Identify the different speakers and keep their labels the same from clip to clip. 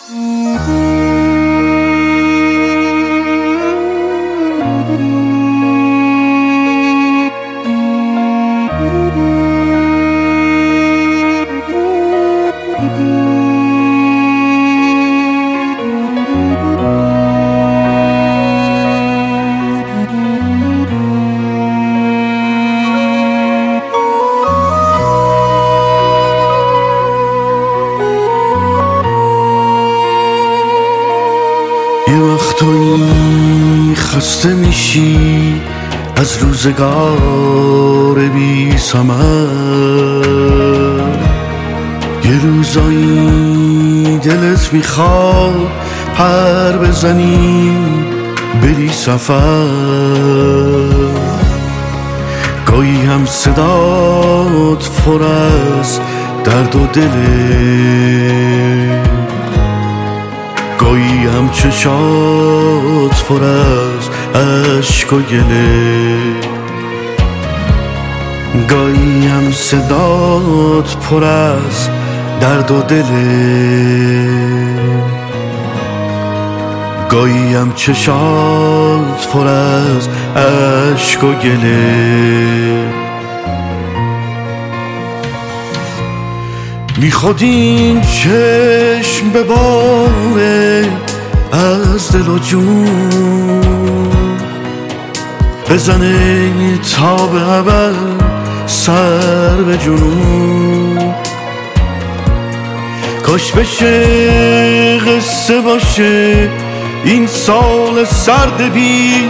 Speaker 1: یه وقتایی خسته میشی از روزگار بی ثمر، یه روزایی دلت میخواد پر بزنی بری سفر، گاهی هم صدات پر از درد و دله، گاهی هم چشات پر از عشق و گله، گاهی هم صدات پر از درد و دله، گاهی هم چشات پر از عشق و گله. میخواد این چشم بباره از دل و جون، بزنه تا به ابد سر به جنون، کاش بشه قصه باشه این سال سرد بی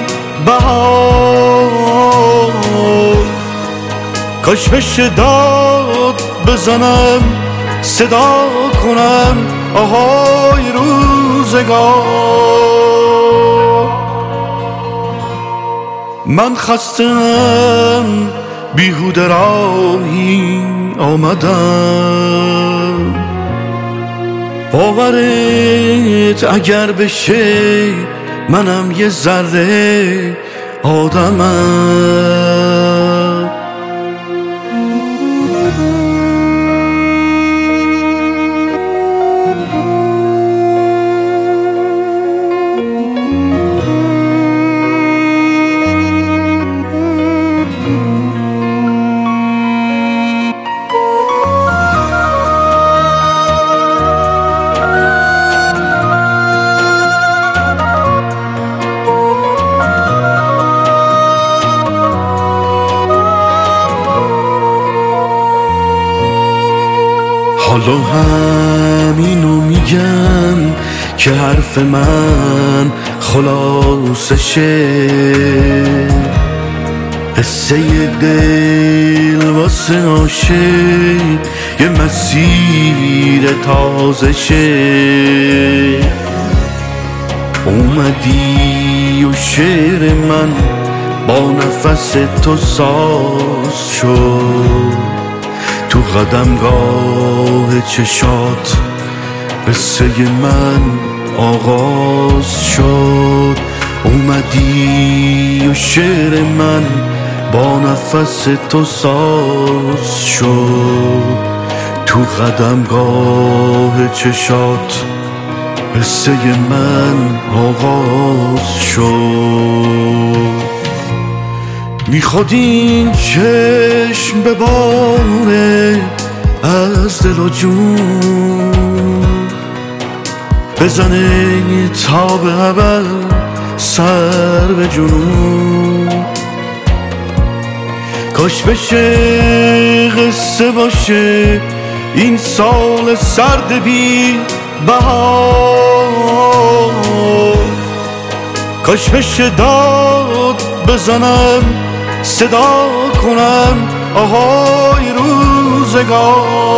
Speaker 1: بهار، کاش بشه داد بزنم صدا کنم آهای روزگار. من خستم بیهوده راهی آمدم، باورت اگر بشه منم یه ذره آدمم. حالا همینو میگم که حرف من خلاصشه، قصه دل واسه عاشق یه مسیر تازشه. اومدی و شعر من با نفس تو ساز شد، تو قدمگاه چشات قصه من آغاز شد. اومدی و شعر من با نفس تو ساز شد، تو قدمگاه چشات قصه من آغاز شد. میخواد این چشم بباره از دل و جون، بزنه تا به ابد سر به جنون، کاش بشه قصه باشه این سال سرد بی بهار، کاش بشه داد بزنم صدا کنم آهای روزگار.